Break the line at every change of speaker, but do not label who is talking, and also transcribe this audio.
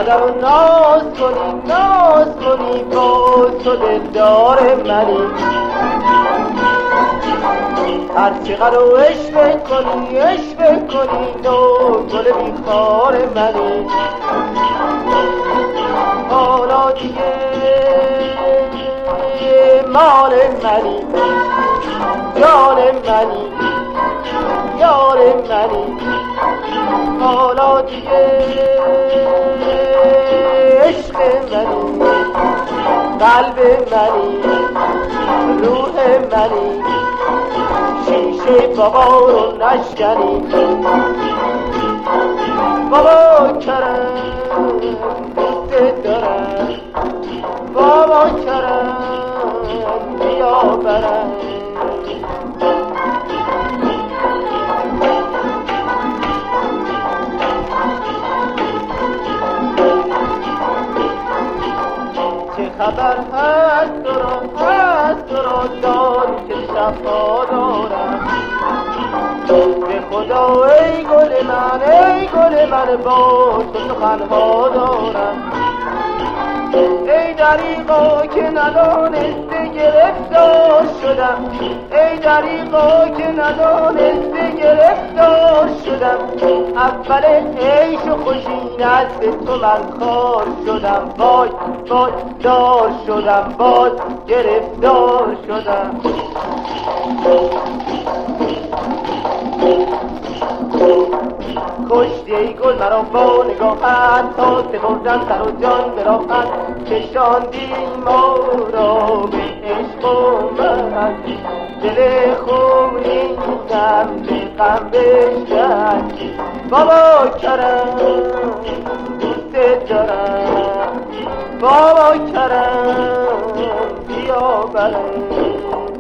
چقدر رو ناز کنی باز تو دلدار منی، هر چقدر رو عشق کنی تو گل بیخار منی. حالا دیگه مال منی، جان منی، یار منی. حالا دیگه عشق منی، قلب منی، روح منی. شیشه بابا رو نشکنی، بابا کرم دوست دارم، بابا کرم بیا برم. چه خبر هست تو را داری که شفا دارم. به خدا ای گل من با تو سخنها دارم. ای دریغا که ندانسته گرفتار شدم، ای دریغا که ندانسته گرفتار شدم. اول عیش و خوشی نزد تو من خار شدم، وای دار شدم، باز گرفتار شدم. کشتی ای گل مرا با نگاهت، تا سپردم سر و جان به راحت. کشاندی ما را به عشق و من، دل خونینم به غم بشکن. بابا کرم دوست دارم، بابا کرم بیا برم.